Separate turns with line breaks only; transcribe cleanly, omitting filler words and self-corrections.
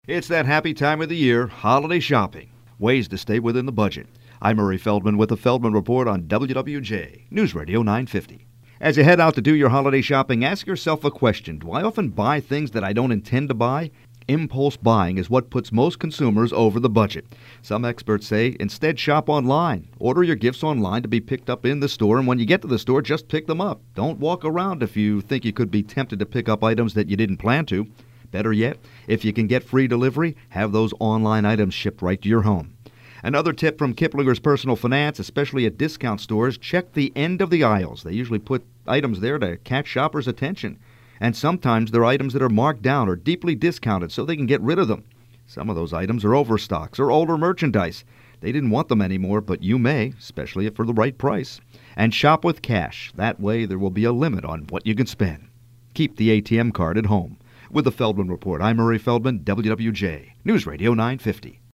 It's that happy time of the year, holiday shopping. Ways to stay within the budget. I'm Murray Feldman with the Feldman Report on WWJ, News Radio 950. As you head out to do your holiday shopping, ask yourself a question. Do I often buy things that I don't intend to buy? Impulse buying is what puts most consumers over the budget. Some experts say instead shop online. Order your gifts online to be picked up in the store, and when you get to the store, just pick them up. Don't walk around if you think you could be tempted to pick up items that you didn't plan to. Better yet, if you can get free delivery, have those online items shipped right to your home. Another tip from Kiplinger's Personal Finance, especially at discount stores, check the end of the aisles. They usually put items there to catch shoppers' attention. And sometimes they're items that are marked down or deeply discounted so they can get rid of them. Some of those items are overstocks or older merchandise. They didn't want them anymore, but you may, especially if for the right price. And shop with cash. That way there will be a limit on what you can spend. Keep the ATM card at home. With the Feldman Report, I'm Murray Feldman, WWJ, News Radio 950.